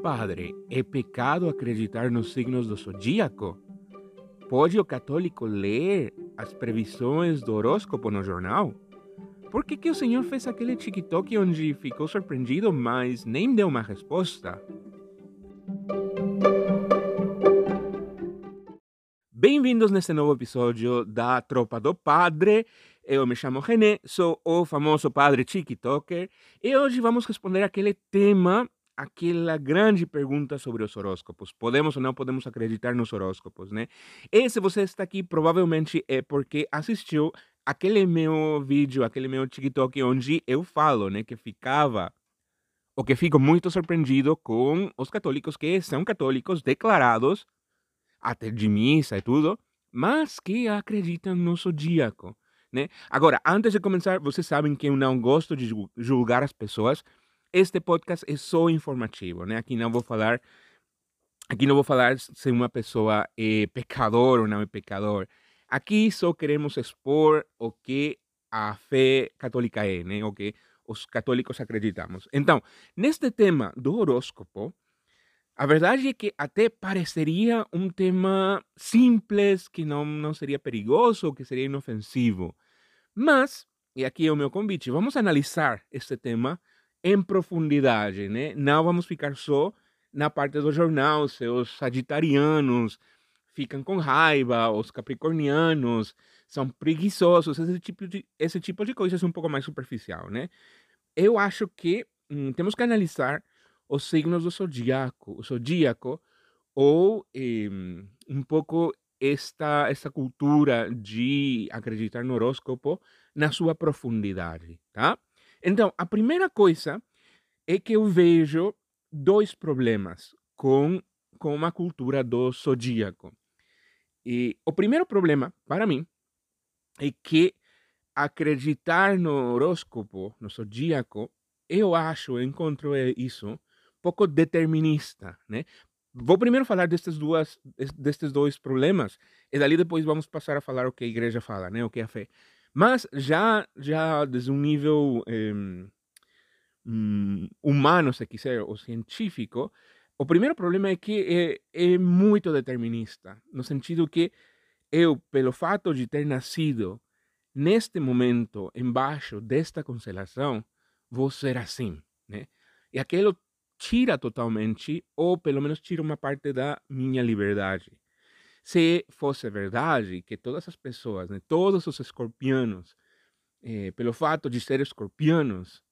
padre, é pecado acreditar nos signos do zodíaco? Pode o católico ler as previsões do horóscopo no jornal? Por que o senhor fez aquele TikTok onde ficou surpreendido, mas nem deu uma resposta? Bem-vindos nesse novo episódio da Tropa do Padre. Eu me chamo René, sou o famoso padre TikToker e hoje vamos responder aquele tema, aquela grande pergunta sobre os horóscopos. Podemos ou não podemos acreditar nos horóscopos, né? E se você está aqui, provavelmente é porque assistiu aquele meu vídeo, aquele meu TikTok onde eu falo, né, que fico muito surpreendido com os católicos que são católicos declarados até de missa e tudo, mas que acreditam no zodíaco, né? Agora, antes de começar, vocês sabem que eu não gosto de julgar as pessoas. Este podcast é só informativo, né? Aqui não vou falar se uma pessoa é pecador ou não é pecador. Aqui só queremos expor o que a fé católica é, né? O que os católicos acreditamos. Então, neste tema do horóscopo, a verdade é que até pareceria um tema simples, que não seria perigoso, que seria inofensivo. Mas, e aqui é o meu convite, vamos analisar este tema em profundidade, né? Não vamos ficar só na parte do jornal, se os sagitarianos ficam com raiva, os capricornianos são preguiçosos, esse tipo de coisa é um pouco mais superficial, né? Eu acho que temos que analisar os signos do zodíaco ou um pouco esta cultura de acreditar no horóscopo na sua profundidade, tá? Então, a primeira coisa é que eu vejo dois problemas com a cultura do zodíaco. E o primeiro problema, para mim, é que acreditar no horóscopo, no zodíaco, eu encontro isso pouco determinista, né? Vou primeiro falar destes dois problemas, e dali depois vamos passar a falar o que a igreja fala, né? O que é a fé. Mas já desde um nível humano, se quiser, ou científico, o primeiro problema é que é muito determinista, no sentido que eu, pelo fato de ter nascido neste momento, embaixo desta constelação, vou ser assim, né? E aquilo tira totalmente, ou pelo menos tira uma parte da minha liberdade. Se fosse verdade que todas as pessoas, né, todos os escorpianos, pelo fato de serem escorpianos,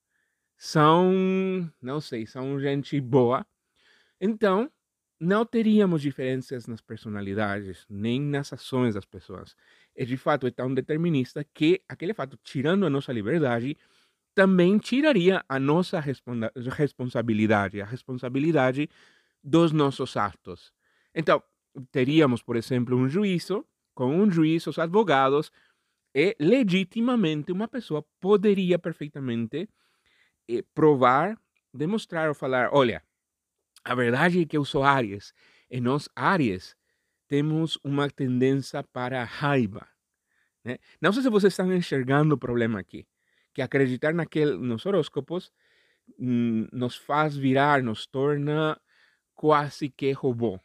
são, não sei, são gente boa, então não teríamos diferenças nas personalidades, nem nas ações das pessoas. E de fato é tão determinista que aquele fato, tirando a nossa liberdade, também tiraria a nossa responsabilidade, a responsabilidade dos nossos atos. Então, teríamos, por exemplo, um juízo, com um juiz, os advogados, e legitimamente uma pessoa poderia perfeitamente provar, demonstrar ou falar: olha, a verdade é que eu sou Áries, e nós, Áries, temos uma tendência para a raiva, né? Não sei se vocês estão enxergando o problema aqui, que acreditar nos horóscopos nos faz virar, nos torna quase que robô.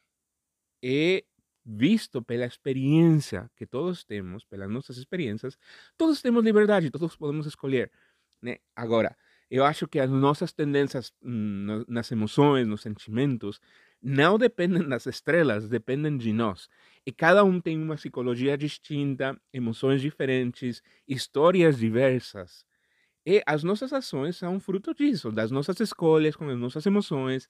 E visto pela experiência que todos temos, pelas nossas experiências, todos temos liberdade, todos podemos escolher, né? Agora, eu acho que as nossas tendências nas emoções, nos sentimentos, não dependem das estrelas, dependem de nós. E cada um tem uma psicologia distinta, emoções diferentes, histórias diversas. E as nossas ações são fruto disso, das nossas escolhas, com as nossas emoções,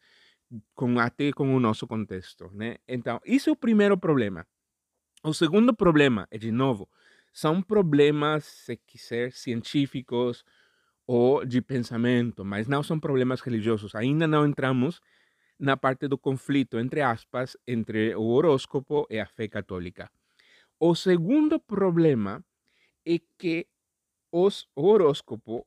até com o nosso contexto, né? Então, isso é o primeiro problema. O segundo problema, é de novo, são problemas, se quiser, científicos ou de pensamento, mas não são problemas religiosos. Ainda não entramos na parte do conflito, entre aspas, entre o horóscopo e a fé católica. O segundo problema é que o horóscopo,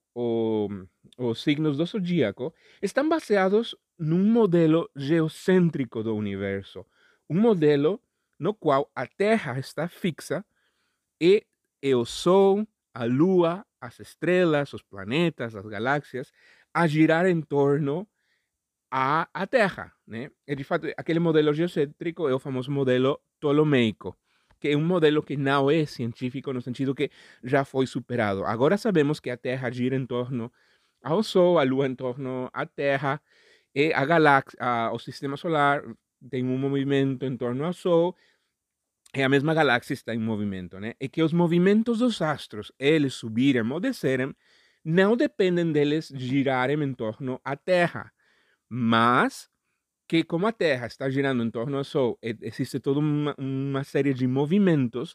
os signos do zodíaco, estão baseados num modelo geocêntrico do universo. Um modelo no qual a Terra está fixa e é o Sol, a Lua, as estrelas, os planetas, as galáxias, a girar em torno à Terra, né. E de fato, aquele modelo geocêntrico é o famoso modelo ptolomeico, que é um modelo que não é científico no sentido que já foi superado. Agora sabemos que a Terra gira em torno ao Sol, a Lua em torno à Terra, e a galáxia o sistema solar tem um movimento em torno ao Sol, e a mesma galáxia está em movimento, né. E que os movimentos dos astros, eles subirem ou descerem, não dependem deles girarem em torno à Terra, mas que como a Terra está girando em torno ao Sol, existe toda uma série de movimentos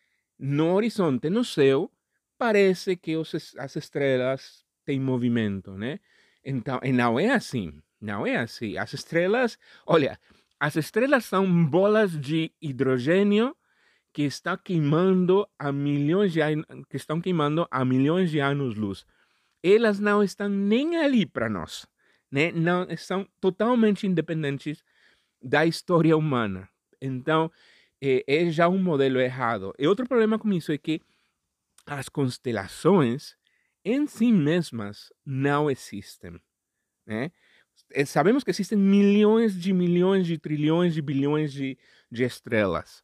no horizonte, no céu, parece que as estrelas têm movimento, né? Então, e não é assim, não é assim. As estrelas, olha, as estrelas são bolas de hidrogênio que está queimando a milhões de que estão queimando a milhões de anos-luz. Elas não estão nem ali para nós, né? Não, são totalmente independentes da história humana. Então, é já um modelo errado. E outro problema com isso é que as constelações em si mesmas não existem, né? Sabemos que existem milhões de trilhões de bilhões de estrelas.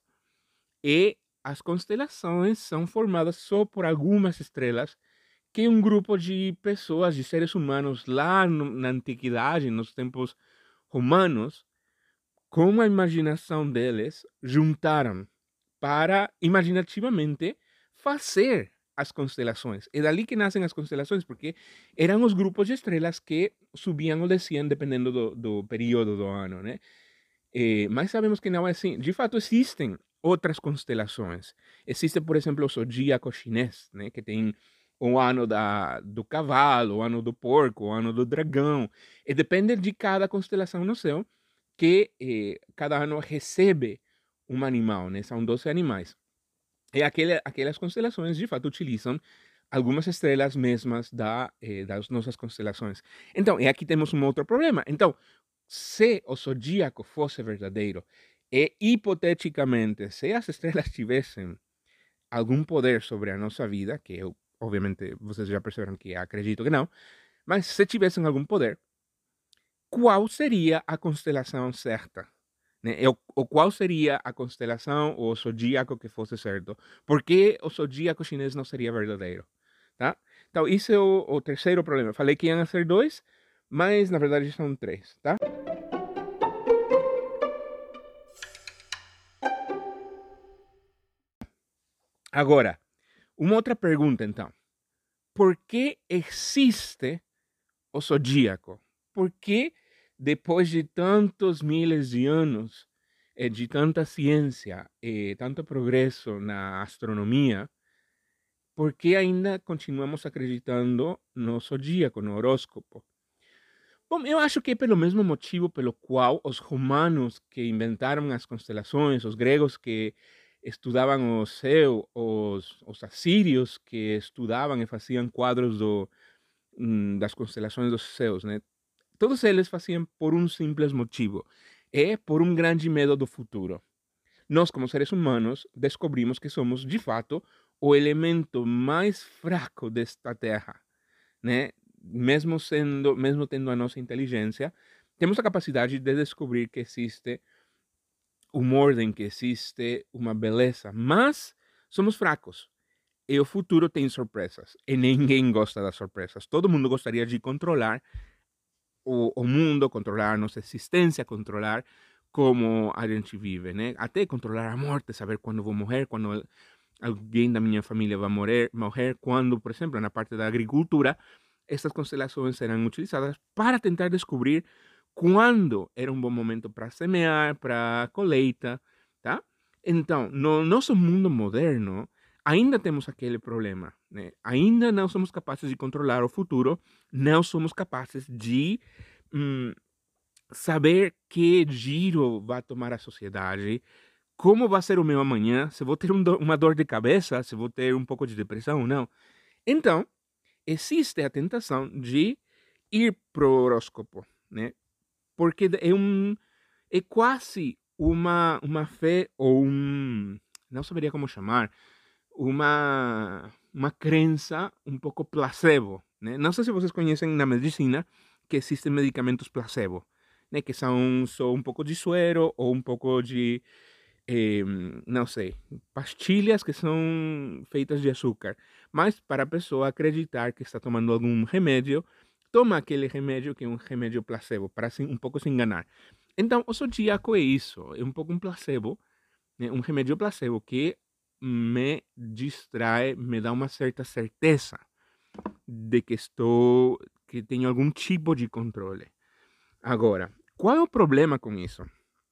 E as constelações são formadas só por algumas estrelas que um grupo de pessoas, de seres humanos lá na antiguidade, nos tempos romanos, com a imaginação deles, juntaram para imaginativamente fazer as constelações. É dali que nascem as constelações, porque eram os grupos de estrelas que subiam ou desciam dependendo do período do ano, né? Mas sabemos que não é assim. De fato, existem outras constelações. Existe, por exemplo, o zodíaco chinês, né? Que tem o ano do cavalo, o ano do porco, o ano do dragão. E depende de cada constelação no céu, que cada ano recebe um animal, né? São 12 animais. E aquelas constelações, de fato, utilizam algumas estrelas mesmas das nossas constelações. Então, e aqui temos um outro problema. Então, se o zodíaco fosse verdadeiro e, hipoteticamente, se as estrelas tivessem algum poder sobre a nossa vida, que eu, obviamente, vocês já perceberam que acredito que não, mas se tivessem algum poder, qual seria a constelação certa? Né? Ou qual seria a constelação ou o zodíaco que fosse certo? Por que o zodíaco chinês não seria verdadeiro? Tá? Então, isso é o terceiro problema. Falei que iam ser dois, mas na verdade são três, tá? Agora, uma outra pergunta, então. Por que existe o zodíaco? Por que, depois de tantos miles de anos, de tanta ciência e tanto progresso na astronomia, por que ainda continuamos acreditando no zodíaco, no horóscopo? Bom, eu acho que é pelo mesmo motivo pelo qual os romanos que inventaram as constelações, os gregos que estudavam o céu, os assírios que estudavam e faziam quadros das constelações dos céus, né? Todos eles faziam por um simples motivo, é por um grande medo do futuro. Nós, como seres humanos, descobrimos que somos, de fato, o elemento mais fraco desta Terra, né? Mesmo tendo a nossa inteligência, temos a capacidade de descobrir que existe uma ordem, que existe uma beleza, mas somos fracos. E o futuro tem surpresas. E ninguém gosta das surpresas. Todo mundo gostaria de controlar o mundo, controlar a nossa existência, controlar como a gente vive, né? Até controlar a morte, saber quando vou morrer, quando alguém da minha família vai morrer, quando, por exemplo, na parte da agricultura, essas constelações serão utilizadas para tentar descobrir quando era um bom momento para semear, para colheita, tá? Então, no nosso mundo moderno, ainda temos aquele problema, né? Ainda não somos capazes de controlar o futuro, não somos capazes de hum, saber que giro vai tomar a sociedade, como vai ser o meu amanhã, se vou ter uma dor de cabeça, se vou ter um pouco de depressão ou não. Então, existe a tentação de ir pro horóscopo, né? Porque é quase uma fé ou não saberia como chamar, uma crença um pouco placebo, né? Não sei se vocês conhecem na medicina que existem medicamentos placebo. né, que são só um pouco de suero ou um pouco de, não sei, pastilhas que são feitas de açúcar. Mas para a pessoa acreditar que está tomando algum remédio, toma aquele remédio que é um remédio placebo, para um pouco se enganar. Então, o zodíaco é isso, é um pouco um placebo, né, um remédio placebo que me distrai, me dá uma certa certeza de que tenho algum tipo de controle. Agora, qual é o problema com isso?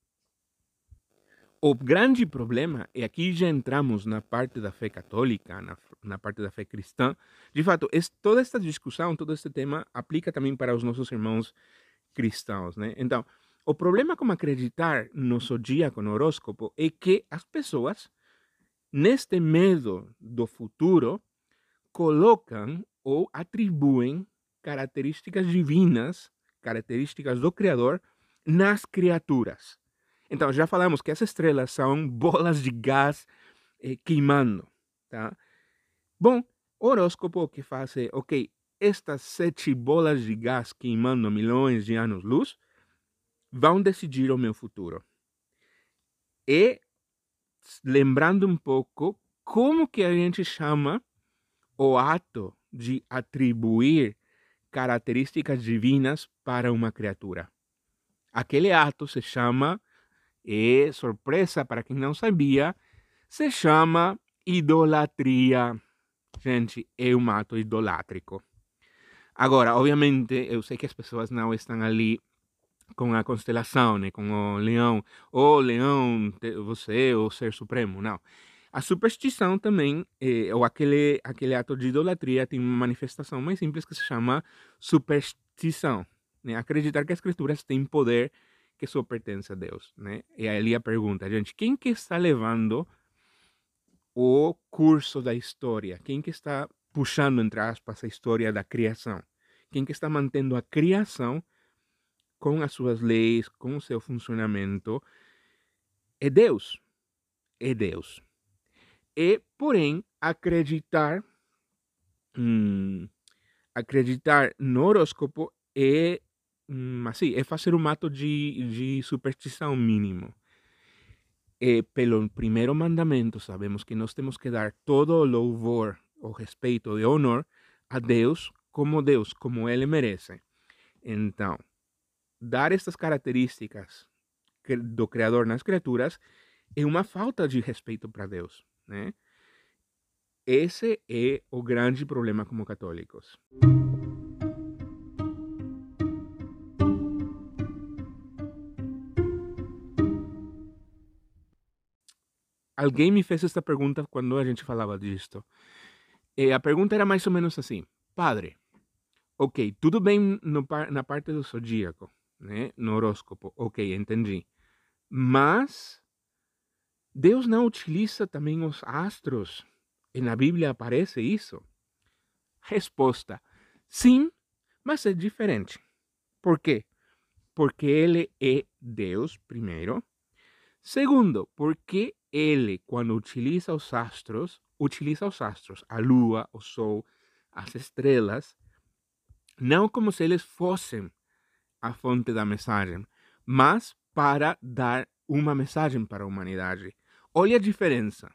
O grande problema, e aqui já entramos na parte da fé católica, na parte da fé cristã, de fato, toda esta discussão, todo este tema aplica também para os nossos irmãos cristãos, né? Então, o problema com acreditar no zodíaco, no horóscopo, é que as pessoas, neste medo do futuro, colocam ou atribuem características divinas, características do Criador, nas criaturas. Então, já falamos que as estrelas são bolas de gás queimando, tá? Bom, o horóscopo que faz é, ok, estas 7 bolas de gás queimando milhões de anos-luz vão decidir o meu futuro. E, lembrando um pouco, como que a gente chama o ato de atribuir características divinas para uma criatura? Aquele ato se chama, e surpresa para quem não sabia, se chama idolatria. Gente, é um ato idolátrico. Agora, obviamente, eu sei que as pessoas não estão ali com a constelação, né, com o leão. Ô, leão, você é o ser supremo. Não. A superstição também, ou aquele ato de idolatria, tem uma manifestação mais simples que se chama superstição. Né? Acreditar que as escrituras têm poder que só pertence a Deus. Né? E aí a pergunta, gente, quem que está levando o curso da história? Quem que está puxando, entre aspas, a história da criação? Quem que está mantendo a criação com as suas leis, com o seu funcionamento? É Deus. É Deus. E, porém, acreditar no horóscopo é, assim, é fazer um ato de superstição mínimo. Pelo primeiro mandamento, sabemos que nós temos que dar todo o louvor, o respeito e honor a Deus, como Ele merece. Então, dar estas características do Criador nas criaturas é uma falta de respeito para Deus, né? Esse é o grande problema como católicos. Alguém me fez esta pergunta quando a gente falava disto. A pergunta era mais ou menos assim: Padre, ok, tudo bem na parte do zodíaco, né? No horóscopo, ok, entendi. Mas Deus não utiliza também os astros? E na Bíblia aparece isso? Resposta: sim, mas é diferente. Por quê? Porque Ele é Deus, primeiro. Segundo, porque Ele, quando utiliza os astros, a lua, o sol, as estrelas, não como se eles fossem a fonte da mensagem, mas para dar uma mensagem para a humanidade. Olha a diferença.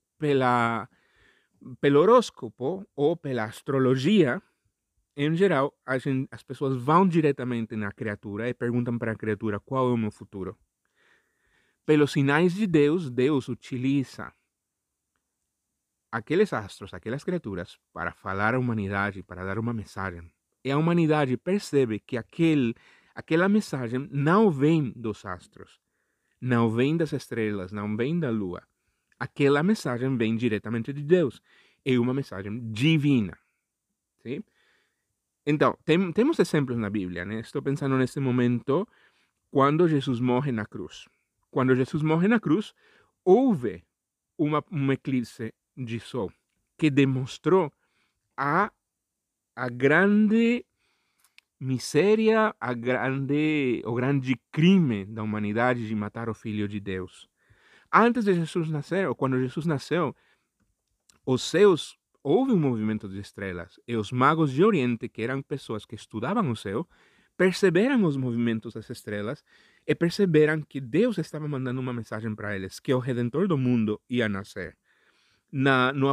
Pelo horóscopo ou pela astrologia, em geral, as pessoas vão diretamente na criatura e perguntam para a criatura qual é o meu futuro. Pelos sinais de Deus, Deus utiliza aqueles astros, aquelas criaturas, para falar à humanidade, para dar uma mensagem. E a humanidade percebe que aquela mensagem não vem dos astros, não vem das estrelas, não vem da lua. Aquela mensagem vem diretamente de Deus. É uma mensagem divina. Sim? Então, temos exemplos na Bíblia, né? Estou pensando nesse momento quando Jesus morre na cruz. Quando Jesus morre na cruz, houve um eclipse de sol que demonstrou a, a grande miséria, o grande crime da humanidade de matar o Filho de Deus. Antes de Jesus nascer, ou quando Jesus nasceu, os céus, houve um movimento de estrelas, e os magos de Oriente, que eram pessoas que estudavam o céu, perceberam os movimentos das estrelas e perceberam que Deus estava mandando uma mensagem para eles, que o Redentor do mundo ia nascer. No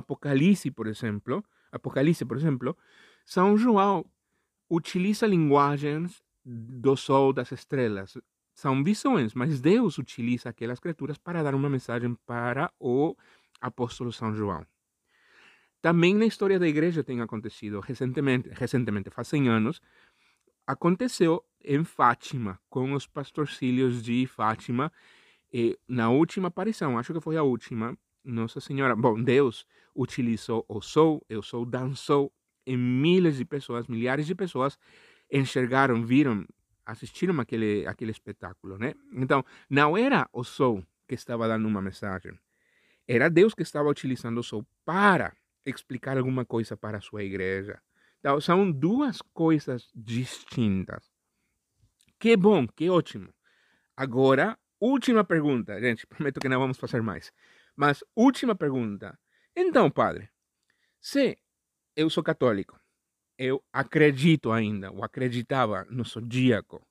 Apocalipse, por exemplo, São João utiliza linguagens do sol, das estrelas. São visões, mas Deus utiliza aquelas criaturas para dar uma mensagem para o apóstolo São João. Também na história da igreja tem acontecido recentemente, faz 100 anos, aconteceu em Fátima, com os pastorcilhos de Fátima, na última aparição, acho que foi a última, Nossa Senhora, Deus utilizou o sol, e o sol dançou, e milhares de pessoas, milhares de pessoas enxergaram, viram, assistiram aquele espetáculo, né? Então, não era o sol que estava dando uma mensagem, era Deus que estava utilizando o sol para explicar alguma coisa para a sua igreja. Então, são duas coisas distintas. Que bom, que ótimo. Agora, última pergunta. Gente, prometo que não vamos fazer mais. Mas, última pergunta. Então, padre, se eu sou católico, eu acredito ainda, ou acreditava no zodíaco,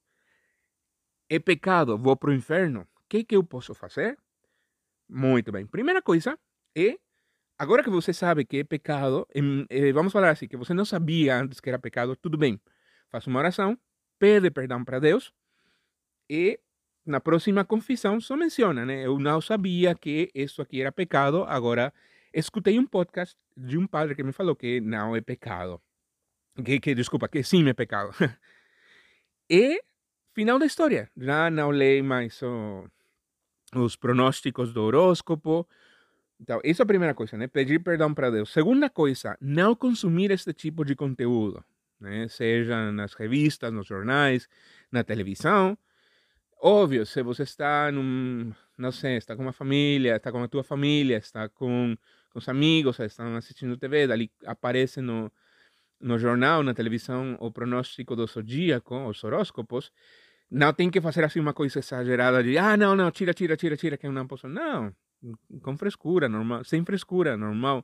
é pecado, vou para o inferno, o que eu posso fazer? Muito bem. Primeira coisa é, agora que você sabe que é pecado, vamos falar assim, que você não sabia antes que era pecado, tudo bem. Faça uma oração, pede perdão para Deus e na próxima confissão só menciona, né? Eu não sabia que isso aqui era pecado, agora escutei um podcast de um padre que me falou que não é pecado. Desculpa, que sim é pecado. E final da história. Já não leio mais os pronósticos do horóscopo. Então, isso é a primeira coisa, né? Pedir perdão para Deus. Segunda coisa, não consumir este tipo de conteúdo, né? Seja nas revistas, nos jornais, na televisão. Óbvio, se você está não sei, está com uma família, está com a tua família, está com os amigos, estão assistindo TV, dali aparece no jornal, na televisão, o pronóstico do zodíaco, os horóscopos, não tem que fazer assim uma coisa exagerada de, não, tira, que eu não posso. Não, com frescura, normal, sem frescura, normal.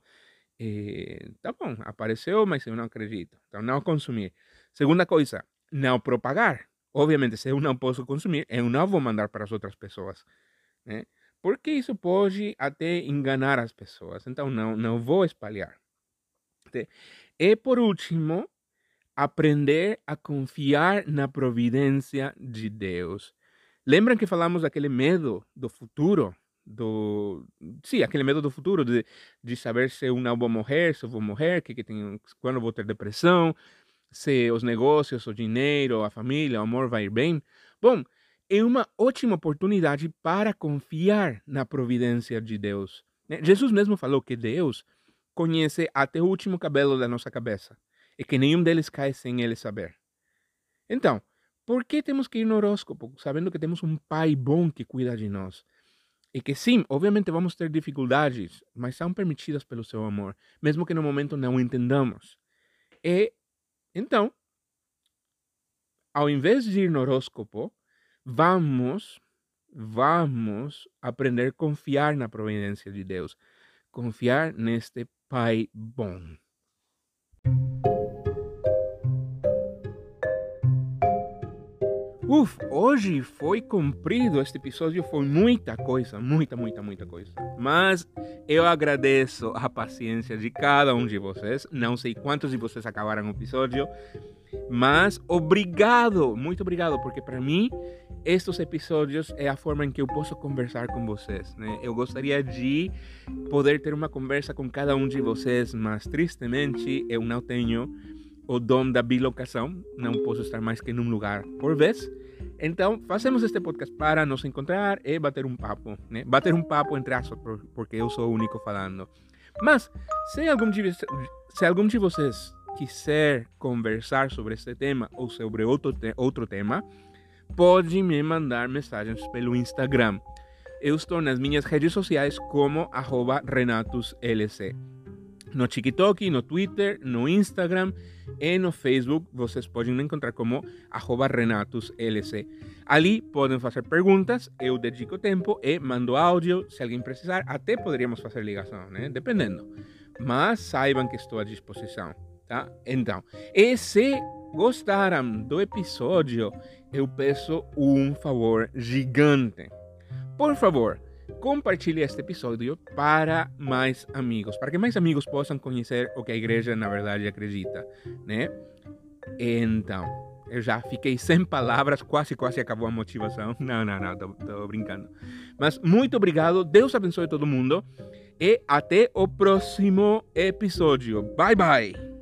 Tá bom, apareceu, mas eu não acredito. Então, não consumir. Segunda coisa, não propagar. Obviamente, se eu não posso consumir, eu não vou mandar para as outras pessoas, né? Porque isso pode até enganar as pessoas. Então, não vou espalhar. E, por último, aprender a confiar na providência de Deus. Lembram que falamos daquele medo do futuro? Aquele medo do futuro, de saber se eu não vou morrer, se eu vou morrer, quando eu vou ter depressão, se os negócios, o dinheiro, a família, o amor vai ir bem. Bom, é uma ótima oportunidade para confiar na providência de Deus, né? Jesus mesmo falou que Deus conhece até o último cabelo da nossa cabeça e que nenhum deles cai sem ele saber. Então, por que temos que ir no horóscopo, sabendo que temos um pai bom que cuida de nós? E que sim, obviamente vamos ter dificuldades, mas são permitidas pelo seu amor, mesmo que no momento não entendamos. E então, ao invés de ir no horóscopo, vamos aprender a confiar na providência de Deus, confiar neste Pai bom. Hoje foi comprido este episódio, foi muita coisa, muita coisa. Mas eu agradeço a paciência de cada um de vocês. Não sei quantos de vocês acabaram o episódio, mas obrigado, muito obrigado, porque para mim estes episódios é a forma em que eu posso conversar com vocês, né? Eu gostaria de poder ter uma conversa com cada um de vocês, mas tristemente eu não tenho o dom da bilocação, não posso estar mais que num lugar por vez. Então, fazemos este podcast para nos encontrar e bater um papo, né? Bater um papo entre aspas, porque eu sou o único falando. Mas, se algum de vocês quiser conversar sobre este tema ou sobre outro tema, pode me mandar mensagens pelo Instagram. Eu estou nas minhas redes sociais como @RenatosLC. No TikTok, no Twitter, no Instagram e no Facebook, vocês podem me encontrar como @RenatosLC. Ali podem fazer perguntas, eu dedico tempo e mando áudio. Se alguém precisar, até poderíamos fazer ligação, né? Dependendo. Mas saibam que estou à disposição, tá? Então, e se gostaram do episódio, eu peço um favor gigante. Por favor, compartilhe este episódio para mais amigos, para que mais amigos possam conhecer o que a igreja na verdade acredita, né? Então, eu já fiquei sem palavras, quase acabou a motivação. Não, tô brincando. Mas muito obrigado, Deus abençoe todo mundo e até o próximo episódio. Bye, bye!